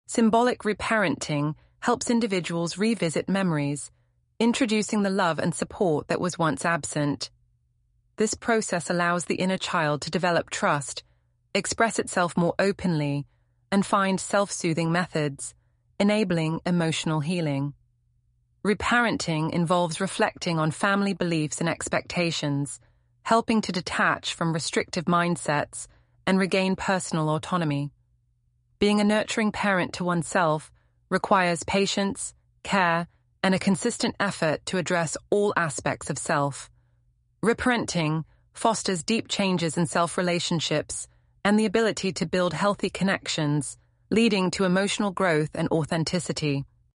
Symbolic reparenting helps individuals revisit memories, introducing the love and support that was once absent. This process allows the inner child to develop trust, express itself more openly, and find self-soothing methods, enabling emotional healing. Reparenting involves reflecting on family beliefs and expectations, helping to detach from restrictive mindsets and regain personal autonomy. Being a nurturing parent to oneself requires patience, care, and a consistent effort to address all aspects of self. Reparenting fosters deep changes in self-relationships and the ability to build healthy connections, leading to emotional growth and authenticity.